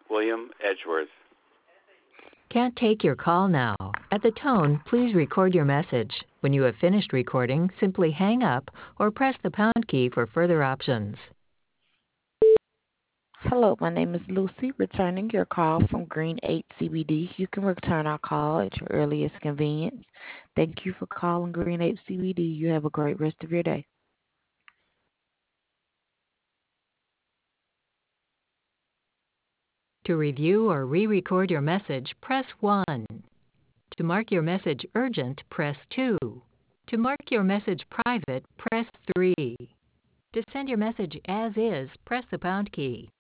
William Edgeworth. Can't take your call now. At the tone, please record your message. When you have finished recording, simply hang up or press the pound key for further options. Hello, my name is Lucy, returning your call from Green 8 CBD. You can return our call at your earliest convenience. Thank you for calling Green 8 CBD. You have a great rest of your day. To review or re-record your message, press 1. To mark your message urgent, press 2. To mark your message private, press 3. To send your message as is, press the pound key.